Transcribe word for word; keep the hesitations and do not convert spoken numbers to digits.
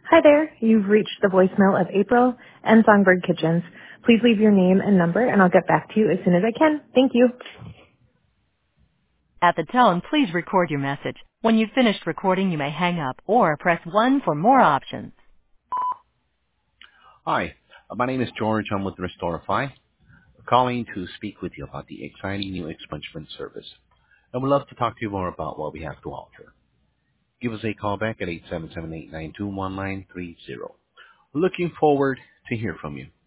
Hi there. You've reached the voicemail of April and Songbird Kitchens. Please leave your name and number, and I'll get back to you as soon as I can. Thank you. At the tone, please record your message. When you've finished recording, you may hang up or press one for more options. Hi, uh, my name is George. I'm with Restorify, calling to speak with you about the exciting new expungement service. I would love to talk to you more about what we have to offer. Give us a call back at eight seven seven, eight nine two, one nine three zero. Looking forward to hear from you.